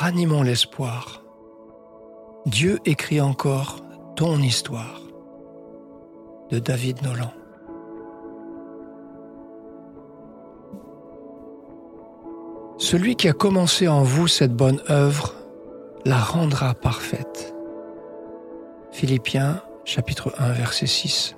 Ranimons l'espoir. Dieu écrit encore ton histoire. De David Nolan. Celui qui a commencé en vous cette bonne œuvre la rendra parfaite. Philippiens, chapitre 1, verset 6.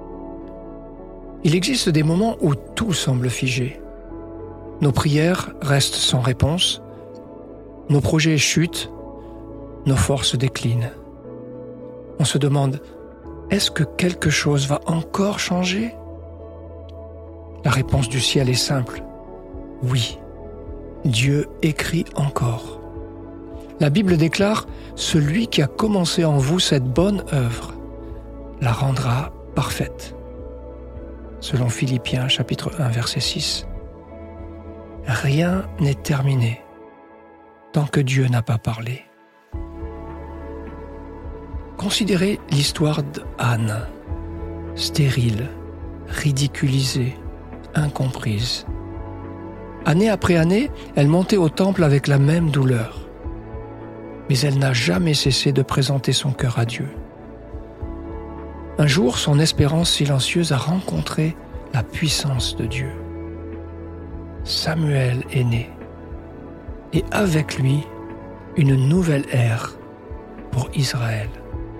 Il existe des moments où tout semble figé. Nos prières restent sans réponse, nos projets chutent, nos forces déclinent. On se demande, est-ce que quelque chose va encore changer ? La réponse du ciel est simple, oui. Dieu écrit encore. La Bible déclare « Celui qui a commencé en vous cette bonne œuvre la rendra parfaite » selon Philippiens chapitre 1 verset 6. Rien n'est terminé tant que Dieu n'a pas parlé. Considérez l'histoire d'Anne, stérile, ridiculisée, incomprise. Année après année, elle montait au temple avec la même douleur. Mais elle n'a jamais cessé de présenter son cœur à Dieu. Un jour, son espérance silencieuse a rencontré la puissance de Dieu. Samuel est né, et avec lui, une nouvelle ère pour Israël.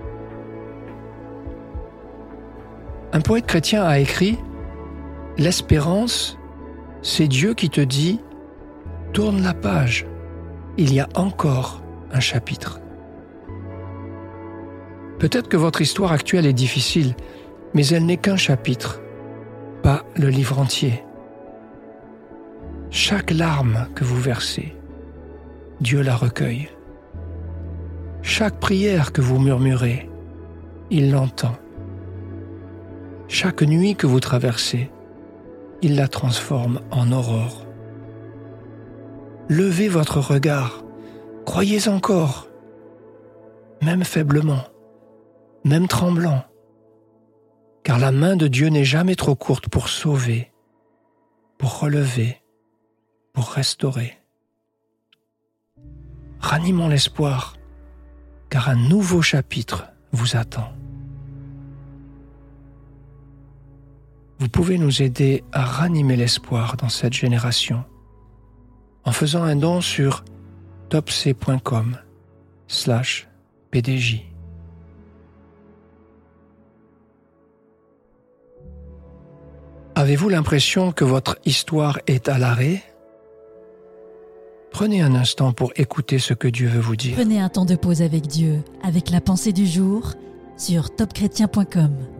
Un poète chrétien a écrit « L'espérance, c'est Dieu qui te dit « Tourne la page, il y a encore un chapitre ». Peut-être que votre histoire actuelle est difficile, mais elle n'est qu'un chapitre, pas le livre entier. Chaque larme que vous versez, Dieu la recueille. Chaque prière que vous murmurez, il l'entend. Chaque nuit que vous traversez, il la transforme en aurore. Levez votre regard, croyez encore, même faiblement, même tremblant, car la main de Dieu n'est jamais trop courte pour sauver, pour relever, pour restaurer. Ranimons l'espoir, car un nouveau chapitre vous attend. Vous pouvez nous aider à ranimer l'espoir dans cette génération en faisant un don sur topc.com/pdj. Avez-vous l'impression que votre histoire est à l'arrêt ? Prenez un instant pour écouter ce que Dieu veut vous dire. Prenez un temps de pause avec Dieu, avec la pensée du jour sur topchrétien.com.